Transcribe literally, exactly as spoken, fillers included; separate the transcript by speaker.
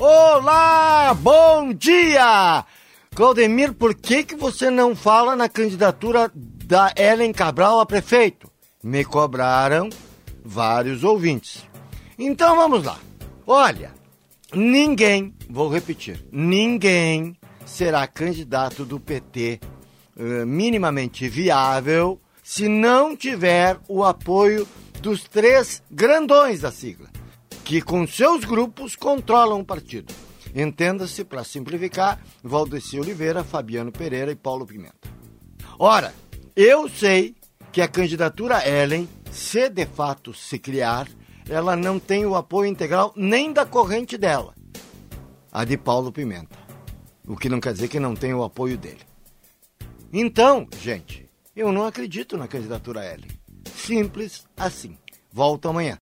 Speaker 1: Olá, bom dia! Claudemir, por que que você não fala na candidatura da Ellen Cabral a prefeito? Me cobraram vários ouvintes. Então vamos lá. Olha, ninguém, vou repetir, ninguém será candidato do P T uh, minimamente viável se não tiver o apoio dos três grandões da sigla, que com seus grupos controlam o partido. Entenda-se, para simplificar, Valdeci Oliveira, Fabiano Pereira e Paulo Pimenta. Ora, eu sei que a candidatura Ellen, se de fato se criar, ela não tem o apoio integral nem da corrente dela, a de Paulo Pimenta. O que não quer dizer que não tem o apoio dele. Então, gente, eu não acredito na candidatura Ellen. Simples assim. Volto amanhã.